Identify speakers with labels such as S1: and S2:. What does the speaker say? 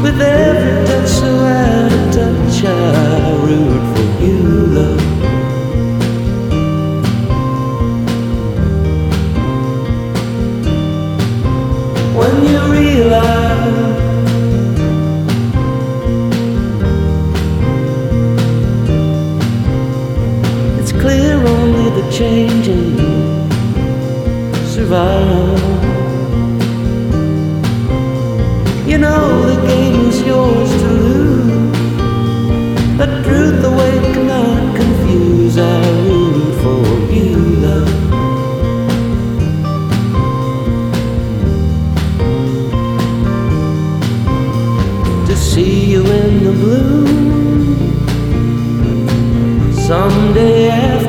S1: With every touch so out of touch, I root for you, love. When you realize it's clear only the changing survive. You know the game is yours to lose, but truth awake cannot confuse. I root for you, love. To see you in the blue someday after